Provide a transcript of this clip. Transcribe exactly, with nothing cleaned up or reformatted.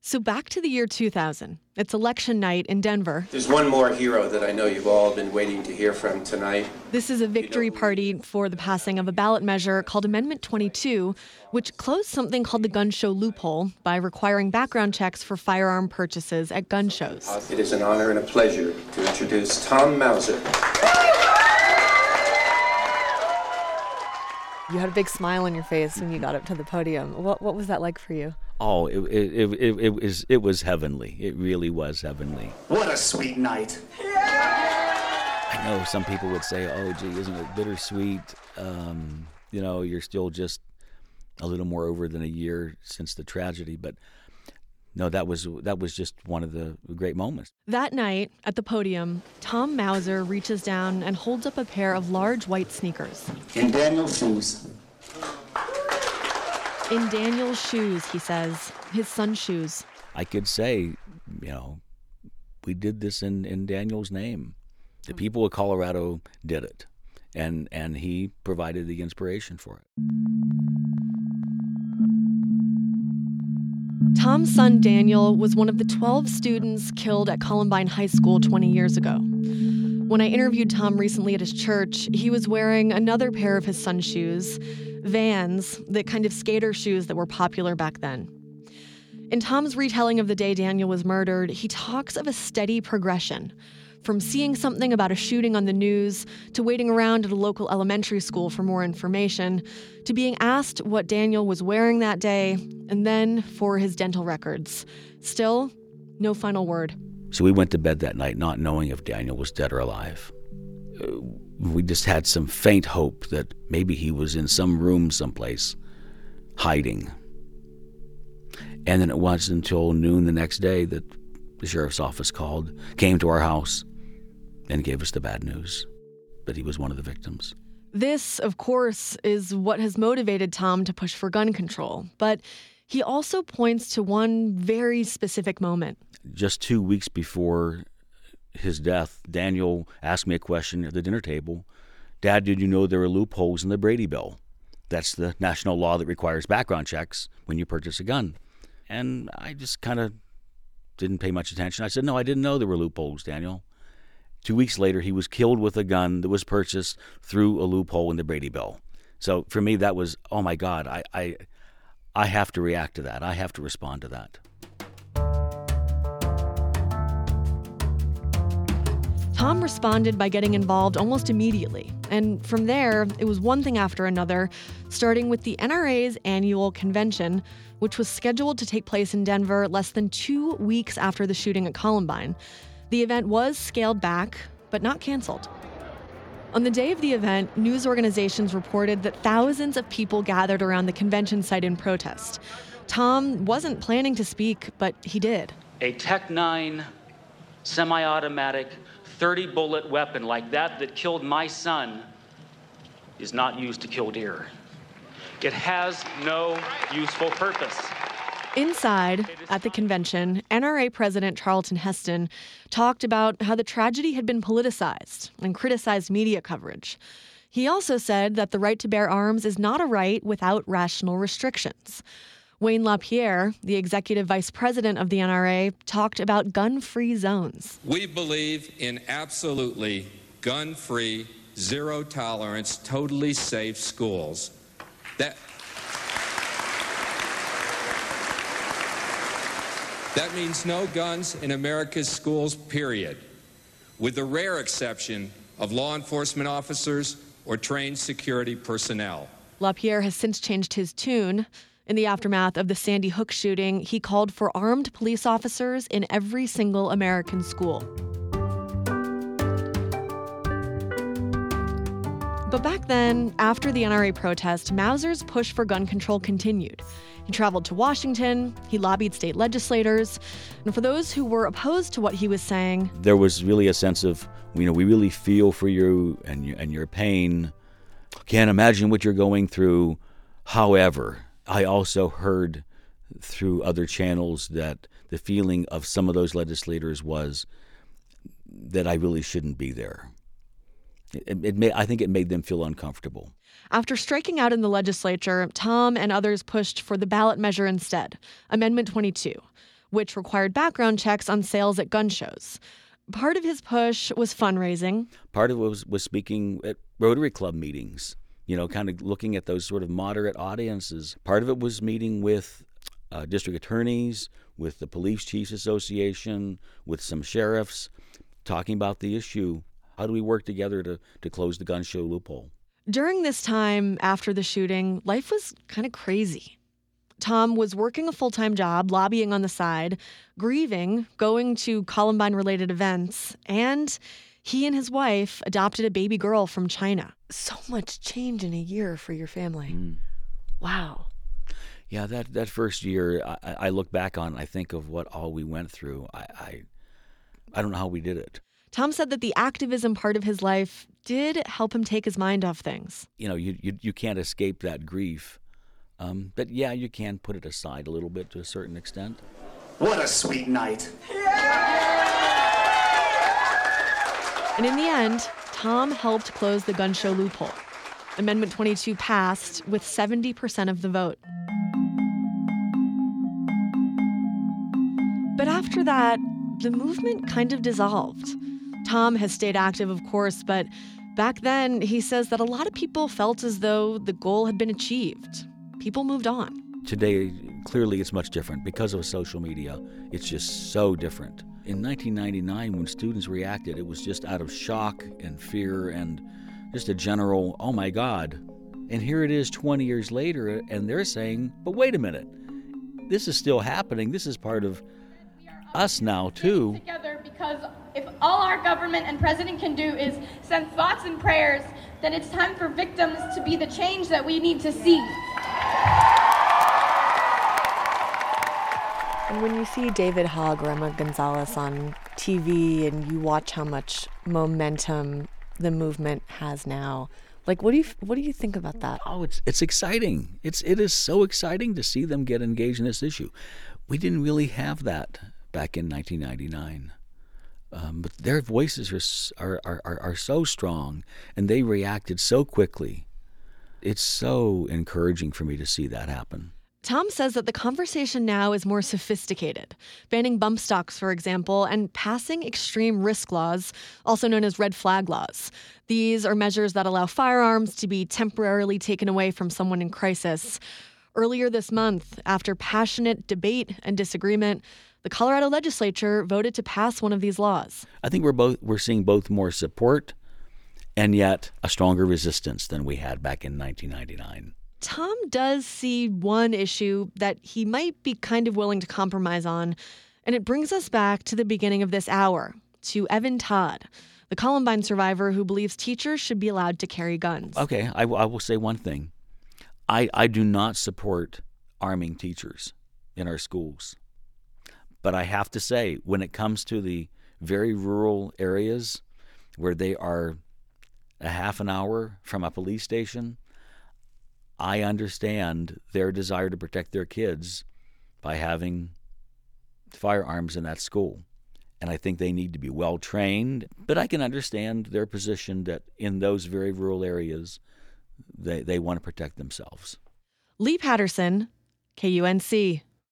So back to the year two thousand. It's election night in Denver. There's one more hero that I know you've all been waiting to hear from tonight. This is a victory party for the passing of a ballot measure called Amendment twenty-two, which closed something called the gun show loophole by requiring background checks for firearm purchases at gun shows. It is an honor and a pleasure to introduce Tom Mauser. You had a big smile on your face when you got up to the podium. What what was that like for you? Oh, it it, it, it was it was heavenly. It really was heavenly. What a sweet night. I know some people would say, oh, gee, isn't it bittersweet? Um, you know, you're still just a little more over than a year since the tragedy. But no, that was that was just one of the great moments. That night, at the podium, Tom Mauser reaches down and holds up a pair of large white sneakers. In Daniel's shoes. In Daniel's shoes, he says, his son's shoes. I could say, you know, we did this in, in Daniel's name. The people of Colorado did it, and and he provided the inspiration for it. Tom's son Daniel was one of the twelve students killed at Columbine High School twenty years ago. When I interviewed Tom recently at his church, he was wearing another pair of his son's shoes, Vans, the kind of skater shoes that were popular back then. In Tom's retelling of the day Daniel was murdered, he talks of a steady progression, from seeing something about a shooting on the news, to waiting around at a local elementary school for more information, to being asked what Daniel was wearing that day, and then for his dental records. Still, no final word. So we went to bed that night not knowing if Daniel was dead or alive. Uh, we just had some faint hope that maybe he was in some room someplace, hiding. And then it wasn't until noon the next day that the sheriff's office called, came to our house, and gave us the bad news that he was one of the victims. This, of course, is what has motivated Tom to push for gun control. But he also points to one very specific moment. Just two weeks before his death, Daniel asked me a question at the dinner table. Dad, did you know there were loopholes in the Brady Bill? That's the national law that requires background checks when you purchase a gun. And I just kind of didn't pay much attention. I said, no, I didn't know there were loopholes, Daniel. Two weeks later, he was killed with a gun that was purchased through a loophole in the Brady Bill. So for me, that was, oh my God, I, I, I have to react to that. I have to respond to that. Tom responded by getting involved almost immediately. And from there, it was one thing after another, starting with the N R A's annual convention, which was scheduled to take place in Denver less than two weeks after the shooting at Columbine. The event was scaled back, but not canceled. On the day of the event, news organizations reported that thousands of people gathered around the convention site in protest. Tom wasn't planning to speak, but he did. A Tech nine semi-automatic thirty bullet weapon like that that killed my son is not used to kill deer. It has no useful purpose. Inside, at the convention, N R A President Charlton Heston talked about how the tragedy had been politicized and criticized media coverage. He also said that the right to bear arms is not a right without rational restrictions. Wayne LaPierre, the executive vice president of the N R A, talked about gun-free zones. We believe in absolutely gun-free, zero-tolerance, totally safe schools. That, that means no guns in America's schools, period, with the rare exception of law enforcement officers or trained security personnel. LaPierre has since changed his tune. In the aftermath of the Sandy Hook shooting, he called for armed police officers in every single American school. But back then, after the N R A protest, Mauser's push for gun control continued. He traveled to Washington, he lobbied state legislators, and for those who were opposed to what he was saying, there was really a sense of, you know, we really feel for you and your, and your pain. Can't imagine what you're going through. However, I also heard through other channels that the feeling of some of those legislators was that I really shouldn't be there. It, it made, I think it made them feel uncomfortable. After striking out in the legislature, Tom and others pushed for the ballot measure instead, Amendment twenty-two, which required background checks on sales at gun shows. Part of his push was fundraising. Part of it was, was speaking at Rotary Club meetings, you know, kind of looking at those sort of moderate audiences. Part of it was meeting with uh, district attorneys, with the Police Chiefs Association, with some sheriffs, talking about the issue. How do we work together to, to close the gun show loophole? During this time after the shooting, life was kind of crazy. Tom was working a full-time job, lobbying on the side, grieving, going to Columbine-related events, and he and his wife adopted a baby girl from China. So much change in a year for your family. Mm. Wow. Yeah, that, that first year, I, I look back on, I think of what all we went through. I, I I don't know how we did it. Tom said that the activism part of his life did help him take his mind off things. You know, you you, you can't escape that grief. Um, but yeah, you can put it aside a little bit to a certain extent. What a sweet night. And in the end, Tom helped close the gun show loophole. Amendment twenty-two passed with seventy percent of the vote. But after that, the movement kind of dissolved. Tom has stayed active, of course, but back then he says that a lot of people felt as though the goal had been achieved. People moved on. Today, clearly it's much different because of social media. It's just so different. In nineteen ninety-nine, when students reacted, it was just out of shock and fear and just a general, oh my God. And here it is twenty years later, and they're saying, but wait a minute, this is still happening. This is part of us now, too. Together, because if all our government and president can do is send thoughts and prayers, then it's time for victims to be the change that we need to see. And when you see David Hogg or Emma Gonzalez on T V and you watch how much momentum the movement has now, like, what do you what do you think about that? Oh, it's it's exciting. It's it is so exciting to see them get engaged in this issue. We didn't really have that back in nineteen ninety-nine. Um, but their voices are, are, are, are so strong, and they reacted so quickly. It's so encouraging for me to see that happen. Tom says that the conversation now is more sophisticated, banning bump stocks, for example, and passing extreme risk laws, also known as red flag laws. These are measures that allow firearms to be temporarily taken away from someone in crisis. Earlier this month, after passionate debate and disagreement, the Colorado legislature voted to pass one of these laws. I think we're both we're seeing both more support and yet a stronger resistance than we had back in nineteen ninety-nine. Tom does see one issue that he might be kind of willing to compromise on, and it brings us back to the beginning of this hour, to Evan Todd, the Columbine survivor who believes teachers should be allowed to carry guns. Okay, I, I will say one thing. I, I do not support arming teachers in our schools. But I have to say, when it comes to the very rural areas where they are a half an hour from a police station, I understand their desire to protect their kids by having firearms in that school. And I think they need to be well trained. But I can understand their position that in those very rural areas, they, they want to protect themselves. Lee Patterson, K U N C.